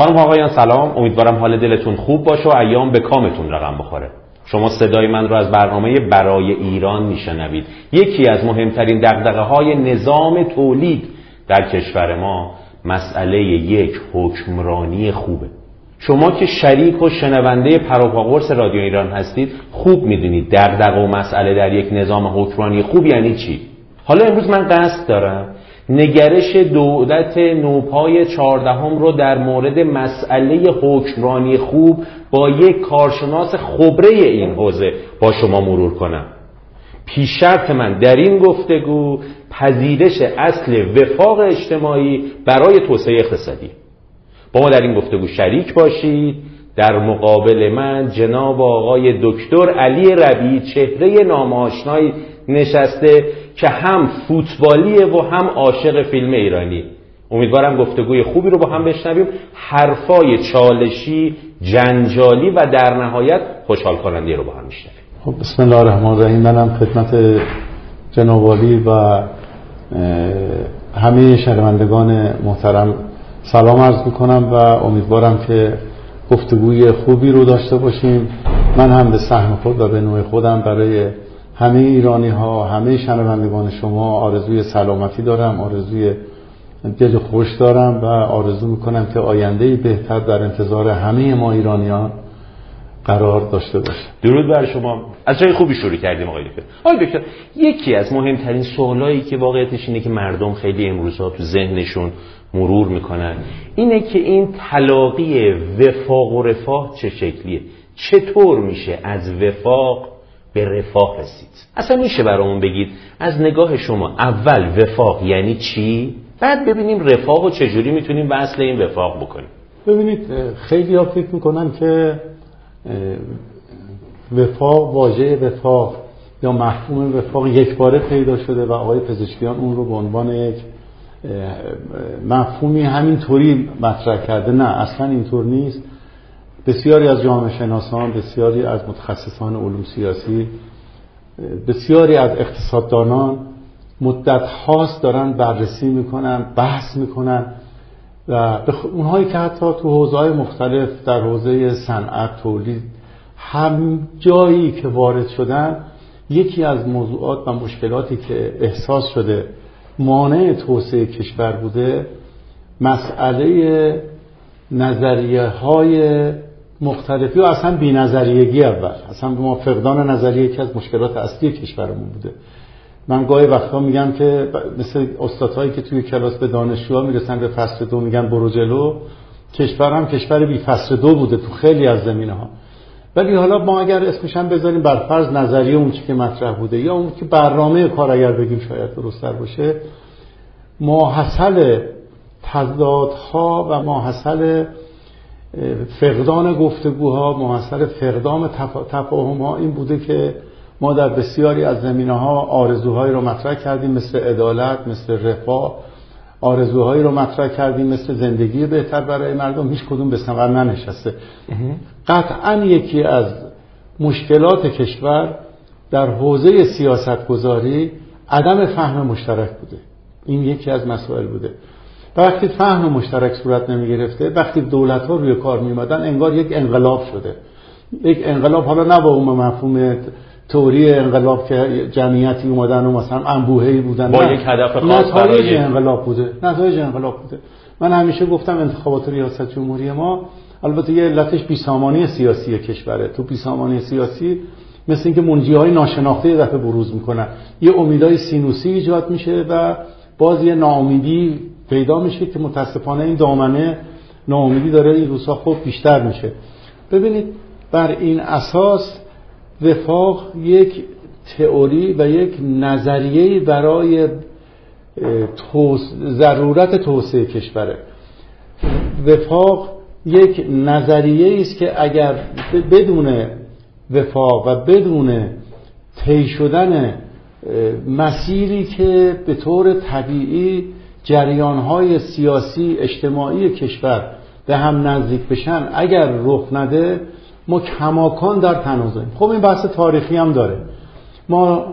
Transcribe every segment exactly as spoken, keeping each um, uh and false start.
خانم آقایان سلام، امیدوارم حال دلتون خوب باشه و ایام به کامتون رقم بخوره. شما صدای من رو از برنامه برای ایران میشنوید. یکی از مهمترین دغدغه‌های نظام تولید در کشور ما مسئله یک حکمرانی خوبه. شما که شریک و شنونده پروپاگورس رادیو ایران هستید خوب میدونید دغدغه و مسئله در یک نظام حکمرانی خوب یعنی چی. حالا امروز من قصد دارم نگرش دولت نوپای چهاردهم رو در مورد مسئله حکمرانی خوب با یک کارشناس خبره این حوزه با شما مرور کنم. پیش شرط من در این گفتگو پذیرش اصل وفاق اجتماعی برای توسعه اقتصادی. با ما در این گفتگو شریک باشید. در مقابل من جناب آقای دکتر علی ربیعی، چهره نامآشنایی نشسته که هم فوتبالیه و هم عاشق فیلم ایرانی. امیدوارم گفتگوی خوبی رو با هم بشنویم، حرفای چالشی، جنجالی و در نهایت خوشحال کننده رو با هم بشنویم. خب بسم الله الرحمن الرحیم. منم خدمت جناب عالی و همه شنوندگان محترم سلام عرض میکنم و امیدوارم که گفتگوی خوبی رو داشته باشیم. من هم به سهم خود و به نوع خودم برای همه ایرانی ها، همه شنوندگان شما آرزوی سلامتی دارم، آرزوی دل خوش دارم و آرزو میکنم که آینده‌ای بهتر در انتظار همه ما ایرانیان قرار داشته باشه. درود بر شما. از جای خوبی شروع کردیم آقای دکتر. آقای دکتر، یکی از مهمترین سوالایی که واقعیتش اینه که مردم خیلی امروزها تو ذهنشون مرور میکنن اینه که این تلاقی وفاق و رفاه چه شکلیه؟ چطور میشه از وفاق به رفاه رسید؟ اصلا میشه برامون بگید از نگاه شما اول وفاق یعنی چی؟ بعد ببینیم رفاه و چجوری میتونیم به اصل این وفاق بکنیم. ببینید خیلی ها فکر میکنن که وفاق، واژه وفاق یا مفهوم وفاق یک باره پیدا شده و آقای پزشکیان اون رو به عنوان یک مفهومی همینطوری مطرح کرده. نه، اصلا اینطور نیست. بسیاری از جامعه شناسان، بسیاری از متخصصان علوم سیاسی، بسیاری از اقتصاددانان مدت هاست دارن بررسی میکنن، بحث میکنن و اونهایی که حتی تو حوزه‌های مختلف در حوزه صنعت، تولید، هم جایی که وارد شدن، یکی از موضوعات و مشکلاتی که احساس شده مانع توسعه کشور بوده مسئله نظریه های مختلفی و اصلا بی نظریگی. اول اصلا ما فقدان نظریه یکی از مشکلات اصلی کشورمون بوده. من گاهی وقتا میگم که مثل استادهایی که توی کلاس به دانشجوها میرسن به فصل دو میگن برو جلو، کشور هم کشور بی فصل دو بوده تو خیلی از زمینه ها. ولی حالا ما اگر اسمش هم بذاریم بر فرض نظریه اون چیزی که مطرح بوده یا اون که برنامه کار اگر بگیم شاید درست‌تر باشه، ماحصل تضادها و ماحصل فقدان گفتگوها، ماحصل فقدان تفاهم‌ها این بوده که ما در بسیاری از زمینه‌ها آرزوهایی رو مطرح کردیم مثل عدالت، مثل رفاه، آرزوهایی رو مطرح کردیم مثل زندگی بهتر برای مردم، هیچ کدوم به ثمر ننشسته. قطعاً یکی از مشکلات کشور در حوزه سیاستگذاری عدم فهم مشترک بوده. این یکی از مسائل بوده. وقتی فهم مشترک صورت نمی گرفته، وقتی دولت ها روی کار می اومدن انگار یک انقلاب شده. یک انقلاب، حالا نه با اون مفهوم تئوری انقلاب که جمعیتی اومدن و مثلا انبوهی بودن، با یک هدف خاص، نتایج انقلاب بوده. نتایج انقلاب بوده. من همیشه گفتم انتخابات ریاست جمهوری ما البته یه علتش بیسامانی سیاسی کشوره. تو بیسامانی سیاسی مثل اینکه منجی‌های ناشناخته یه دفعه بروز میکنن، یه امیدهای سینوسی ایجاد میشه و باز یه ناامیدی پیدا میشه که متاسفانه این دامنه ناامیدی داره این روزها خوب بیشتر میشه. ببینید بر این اساس وفاق یک تئوری و یک نظریه برای توس... ضرورت توسعه کشوره. وفاق یک نظریه است که اگر بدون وفاق و بدون طی شدن مسیری که به طور طبیعی جریان‌های سیاسی اجتماعی کشور به هم نزدیک بشن اگر رخ نده ما کماکان در تنازعیم. خب این بحث تاریخی هم داره. ما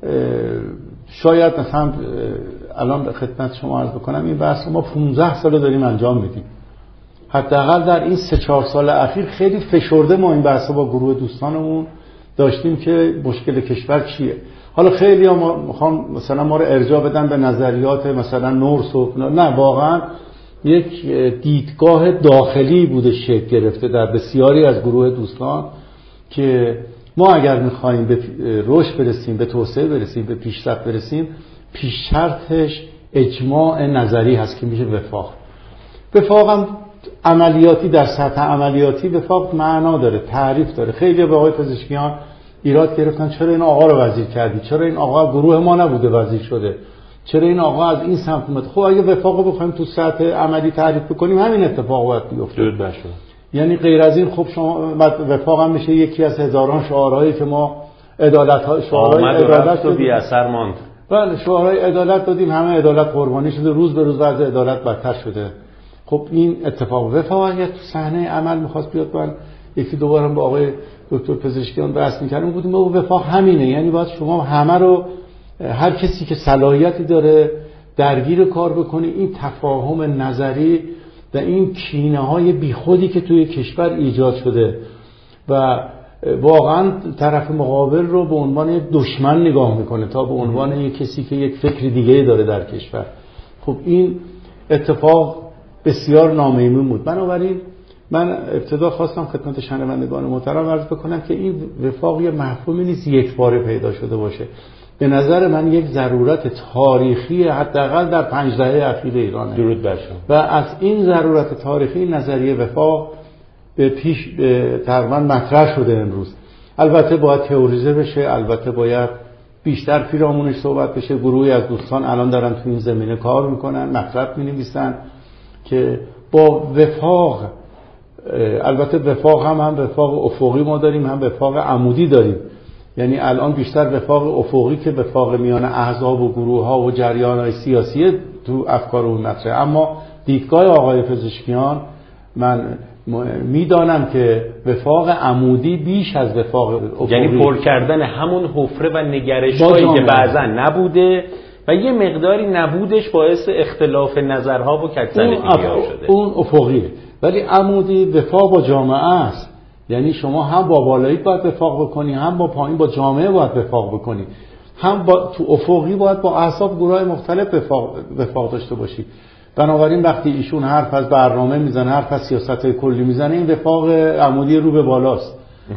شاید مثلا الان به خدمت شما عرض بکنم این بحث ما پانزده ساله داریم انجام میدیم حداقل در این سه چهار سال اخیر خیلی فشرده ما این بحثا با گروه دوستانمون داشتیم که مشکل کشور چیه. حالا خیلی ها ما میخوام مثلا ما رو ارجاع بدن به نظریات مثلا نورس و نه، واقعا یک دیدگاه داخلی بوده شکل گرفته در بسیاری از گروه دوستان که ما اگر میخوایم به رشد برسیم، به توسعه برسیم، به پیشرفت برسیم، پیش شرطش اجماع نظری هست که میشه وفاق. وفاق هم عملیاتی، در سطح عملیاتی وفاق معنا داره، تعریف داره. خیلی به آقای پزشکیان ایراد گرفتن چرا این آقا رو وزیر کردی، چرا این آقا گروه ما نبوده وزیر شده، چرا این آقا از این سمت اومد. خب اگه وفاق رو بخوایم تو سطح عملی تعریف بکنیم همین اتفاق باید بیفته. یعنی غیر از این خب شما وفاق هم میشه یکی از هزاران شعارهایی که ما عدالت ها شعارهای عدالت تو بی اثر ماند. بله شعارهای عدالت دادیم، همه عدالت قربانی شده، روز به روز وضع عدالت بدتر شده. خب این اتفاق وفاق اگه تو صحنه عمل میخواست بیاد، من یکی دوباره با آقای دکتر پزشکیان بحث می‌کردیم، گفتیم ما وفاق همینه، یعنی باید شما همه رو، هر کسی که صلاحیتی داره درگیر کار بکنی. این تفاهم نظری و این کینه‌های بیخودی که توی کشور ایجاد شده و واقعا طرف مقابل رو به عنوان یک دشمن نگاه میکنه تا به عنوان یک کسی که یک فکر دیگه داره در کشور. خب این اتفاق بسیار نامیمون بود. بنابراین من ابتدا خواستم خدمت شنوندگان محترم عرض بکنم که این وفاق یه مفهومی نیست یک باره پیدا شده باشه. به نظر من یک ضرورت تاریخی حداقل در پنج دهه اخیر ایرانه. درود بر شما. و از این ضرورت تاریخی نظریه وفاق به پیش تقریبا مطرح شده امروز. البته باید تئوریزه بشه، البته باید بیشتر پیرامونش صحبت بشه. گروهی از دوستان الان دارن تو این زمینه کار میکنن، مطلب مینویسن که با وفاق، البته وفاق هم هم وفاق افقی ما داریم، هم وفاق عمودی داریم. یعنی الان بیشتر وفاق افقی که وفاق میان احزاب و گروه ها و جریان های سیاسی تو افکار اون مطرحه. اما دیدگاه آقای پزشکیان من میدانم که وفاق عمودی بیش از وفاق افقی، یعنی پر کردن همون حفره و نگرش هایی که بعضا نبوده و یه مقداری نبودش باعث اختلاف نظرها و کج‌زدگی‌ها شده. اون افقیه. ولی عمودی وفاق با جامعه است. یعنی شما هم با بالایی باید وفاق بکنی، هم با پایین با جامعه باید وفاق بکنی، هم با تو افقی باید با احزاب گروهای مختلف وفاق, وفاق داشته باشی. بنابراین وقتی ایشون حرف از برنامه میزنه، حرف از سیاست کلی میزنه، این وفاق عمودی رو به بالاست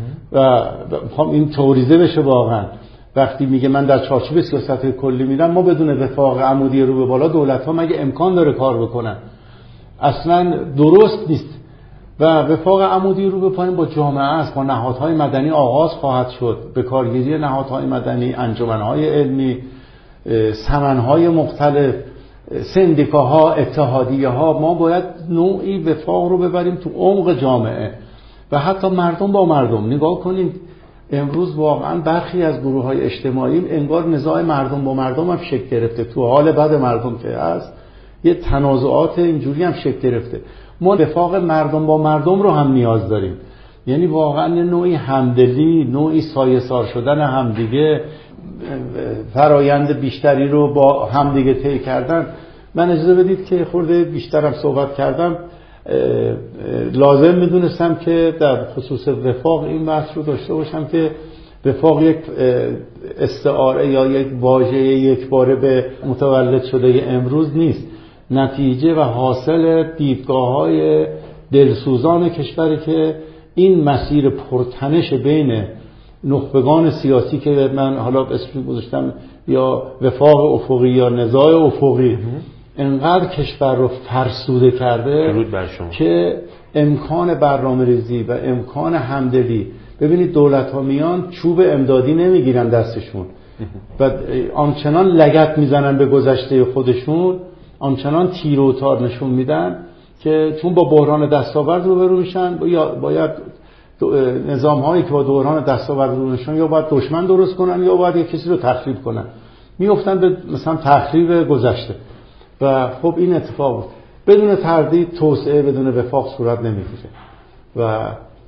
و میخوام این توریزه بشه. واقعا وقتی میگه من در چارچوب سیاست کلی میرم، ما بدون وفاق عمودی رو به بالا دولت ها مگه امکان داره کار بکنن؟ اصلا درست نیست. و وفاق عمودی رو به پایین با جامعه است، با نهادهای مدنی آغاز خواهد شد. به کارگیری نهادهای مدنی، انجمنهای علمی، سمنهای مختلف، سندیکاها، اتحادیه‌ها. ما باید نوعی وفاق رو ببریم تو عمق جامعه و حتی مردم با مردم. نگاه کنید امروز واقعا برخی از گروه‌های اجتماعی انگار نزاع مردم با مردم هم شکل گرفته. تو حال بد مردم که هست یه تنازعات اینجوری هم شکل گرفته. ما وفاق مردم با مردم رو هم نیاز داریم. یعنی واقعا نوعی همدلی، نوعی سایه‌سار شدن همدیگه، فرایند بیشتری رو با همدیگه طی کردن. من اجازه بدید که خورده بیشترم صحبت کردم. لازم میدونستم که در خصوص وفاق این بحث رو داشته باشم که وفاق یک استعاره یا یک واژه یک باره به متولد شده امروز نیست. نتیجه و حاصل دیدگاه‌های دلسوزان کشوری که این مسیر پرتنش بین نخبگان سیاسی که من حالا اسمش گذاشتم یا وفاق افقی یا نزاع افقی انقدر کشور رو فرسوده کرده که امکان برنامه‌ریزی و امکان همدلی. ببینید دولت ها میان چوب امدادی نمیگیرن دستشون و آنچنان لگد میزنن به گذشته خودشون، آنچنان تیر و تار نشون میدن که چون با بحران دستاورد روبرو میشن باید نظام هایی که با دوران دستاورد روبرو میشن یا باید دشمن درست کنن یا باید یک کسی رو تخریب کنن، میافتن به مثلا تخریب گذشته. و خب این اتفاق بود. بدون تردید توسعه بدون وفاق صورت نمیگیره و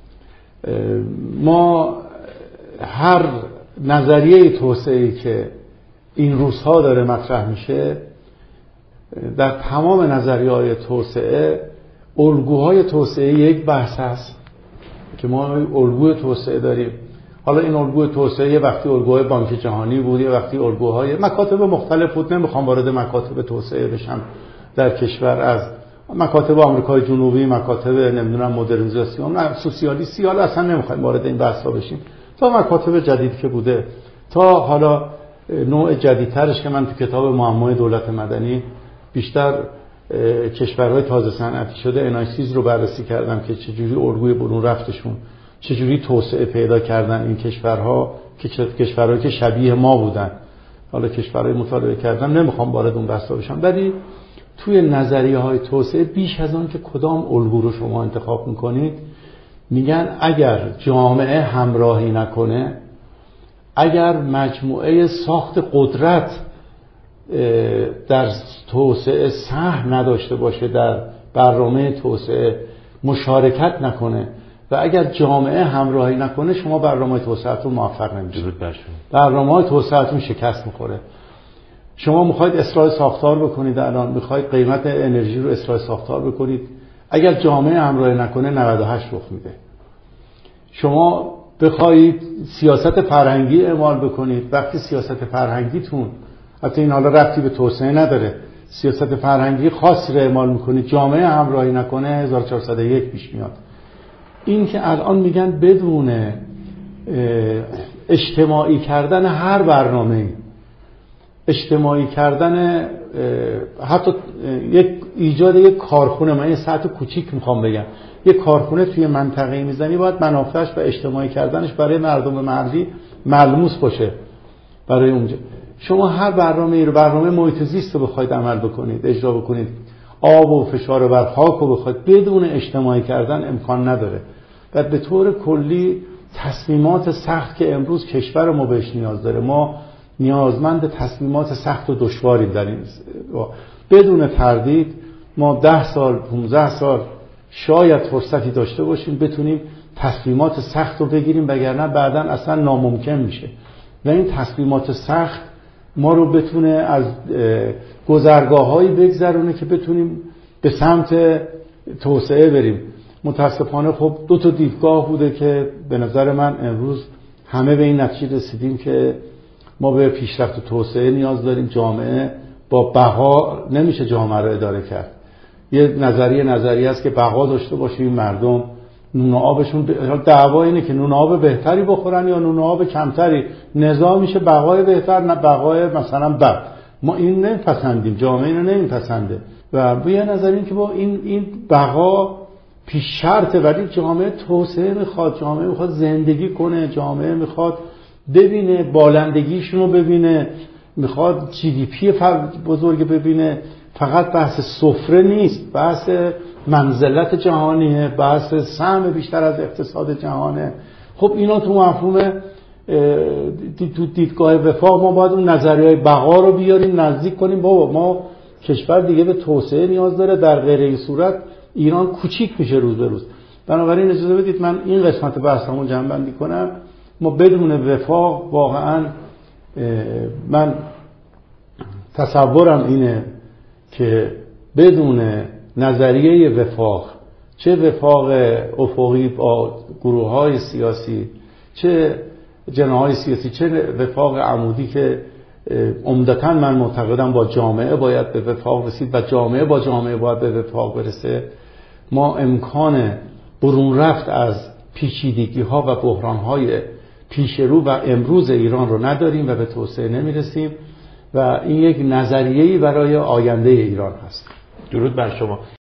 ما هر نظریه توسعه‌ای که این روزها داره مطرح میشه، در تمام نظریه‌های توسعه الگوهای توسعه یک بحث هست که ما الگوی توسعه داریم. حالا این الگوی توسعه وقتی الگوهای بانک جهانی بود، وقتی الگوهای مکاتب مختلف بود. نمیخوام وارد مکاتب توسعه بشم در کشور، از مکاتب آمریکای جنوبی، مکاتب نمیدونم مدرنیزاسیون، نه سوسیالیستی، حالا اصلا نمیخوایم وارد این بحثا بشیم، تا مکاتب جدید که بوده، تا حالا نوع جدیدترش که من تو کتاب معمای دولت مدنی بیشتر کشورهای تازه صنعتی شده انایسیز رو بررسی کردم که چجوری الگوی برون رفتشون، چجوری توسعه پیدا کردن این کشورها که کشورهایی که شبیه ما بودن. حالا کشورهای مطالعه کردم، نمیخوام وارد اون بحثا بشم، ولی توی نظریه های توسعه بیش از آن که کدام الگو رو شما انتخاب میکنید، میگن اگر جامعه همراهی نکنه، اگر مجموعه ساخت قدرت در توسعه سهم نداشته باشه، در برنامه توسعه مشارکت نکنه و اگر جامعه همراهی نکنه، شما برنامه توسعه‌تون موفق نمیشه. برنامه توسعه‌تون شکست میخوره. شما میخواید اصلاح ساختار بکنید، الان میخواید قیمت انرژی رو اصلاح ساختار بکنید، اگر جامعه همراهی نکنه نود و هشت رخ میده. شما بخواید سیاست فرهنگی اعمال بکنید، وقتی سیاست فرهنگیتون، حتی این حالا ربطی به توسعه نداره، سیاست فرهنگی خاصی رو اعمال میکنید، جامعه همراهی نکنه، هزار و چهارصد و یک پیش میاد. این که الان میگن بدون اجتماعی کردن هر برنامه‌ای، اجتماعی کردن حتی یک ایجاد یک کارخونه، من یه سطح کوچیک میخوام بگم، یک کارخونه توی منطقه میزنی، باید منافعش و اجتماعی کردنش برای مردم محلی ملموس باشه. برای اونجا شما هر برنامه‌ای رو، برنامه محیط زیست رو بخواید عمل بکنید، اجرا بکنید، آب و فشار بر خاک رو بخواید، بدون اجتماعی کردن امکان نداره. و به طور کلی تصمیمات سخت که امروز کشور ما بهش نیاز داره، ما نیازمند تصمیمات سخت و دشواریم در این. بدون تردید ما ده سال، پانزده سال شاید فرصتی داشته باشیم بتونیم تصمیمات سخت رو بگیریم، وگرنه بعداً اصلا ناممکن میشه. و این تصمیمات سخت ما رو بتونه از گذرگاه‌هایی بگذرونه که بتونیم به سمت توسعه بریم. متاسفانه خب دو تا دیدگاه بوده که به نظر من امروز همه به این نتیجه رسیدیم که ما به پیشرفت و توسعه نیاز داریم. جامعه با بقا نمیشه جامعه رو اداره کرد. یه نظریه نظریه است که بقا داشته باشیم، مردم نون و آبشون ب... دعوا اینه که نون و آب بهتری بخورن یا نون و آب کمتری. نظام میشه بقای بهتر، نه بقای مثلا بد. ما این نمیپسندیم، جامعه اینو نمیپسنده. و به یه نظر این که با این این بقا پیش شرطه، ولی جامعه توسعه میخواد، جامعه میخواد زندگی کنه، جامعه میخواد ببینه بالندگیشون رو ببینه، میخواد جی دی پی بزرگ ببینه. فقط بحث سفره نیست، بحث منزلت جهانیه، بحث سهم بیشتر از اقتصاد جهانه. خب اینا تو مفهوم تو دیدگاه وفاق ما باید اون نظریه‌های بقا رو بیاریم نزدیک کنیم. بابا ما کشور دیگه به توسعه نیاز داره، در غیر این صورت ایران کوچیک میشه روز به روز. بنابراین اجازه بدید من این قسمت بحثمو جمع‌بندی کنم. ما بدون وفاق واقعا من تصورم اینه که بدون نظریه وفاق، چه وفاق افقی با گروه‌های سیاسی، چه جناح‌های سیاسی، چه وفاق عمودی که عمدتاً من معتقدم با جامعه باید به وفاق رسید و جامعه با جامعه باید به وفاق برسه، ما امکان برون رفت از پیچیدگی‌ها و بحران‌های پیش رو و امروز ایران رو نداریم و به توسعه نمی‌رسیم و این یک نظریه‌ای برای آینده ایران هست. درود بر شما.